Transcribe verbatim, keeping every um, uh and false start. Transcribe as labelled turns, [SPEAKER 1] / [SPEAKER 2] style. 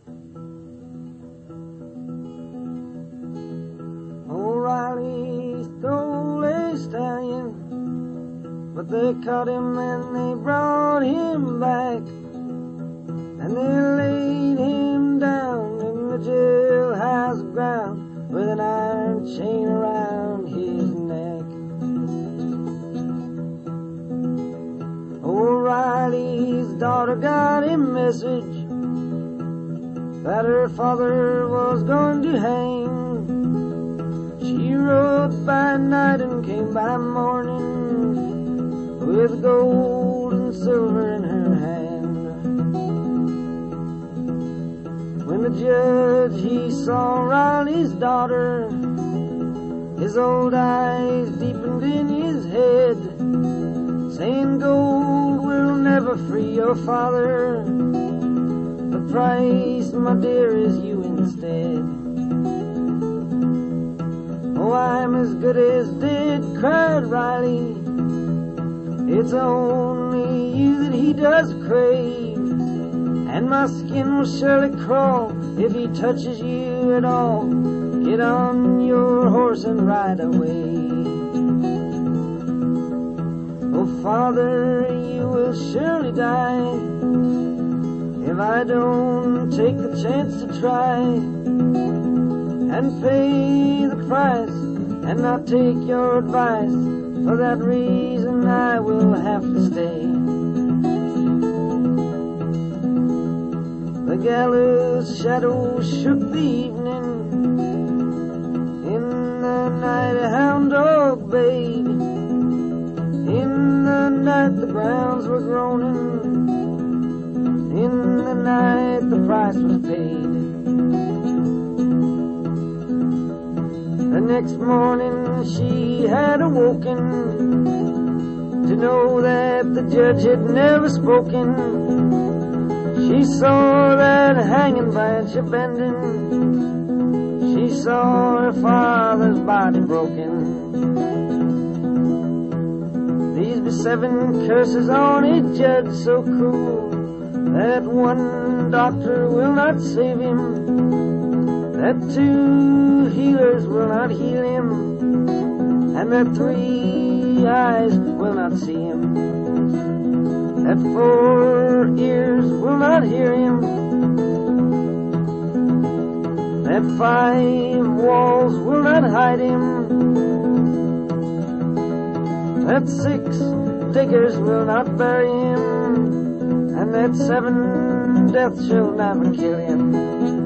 [SPEAKER 1] O'Reilly stole a stallion, but they caught him and they brought him back, and they laid him down in the jailhouse ground with an iron chain around his neck. O'Reilly's daughter got a message that her father was going to hang. She rode by night and came by morning with gold and silver in her hand. When the judge, he saw Riley's daughter, his old eyes deepened in his head, saying, "Gold will never free your father. The price, my dear, is you instead." "Oh, I'm as good as dead," cried Riley. "It's only you that he does crave, and my skin will surely crawl if he touches you at all. Get on your horse and ride away." "Oh, Father, you will surely die if I don't take the chance to try and pay the price and not take your advice. For that reason I will have to stay." The gallows shadow shook the evening. In the night a hound dog bayed. In the night the grounds were groaning. In the night the price was paid. The next morning she had awoken to know that the judge had never spoken. She saw that hanging branch abandoned. She saw her father's body broken. These be seven curses on a judge so cruel that one doctor will not save him, that two healers will not heal him, and that three eyes will not see him, that four ears will not hear him, that five walls will not hide him, that six diggers will not bury him, and that seven deaths shall never kill him.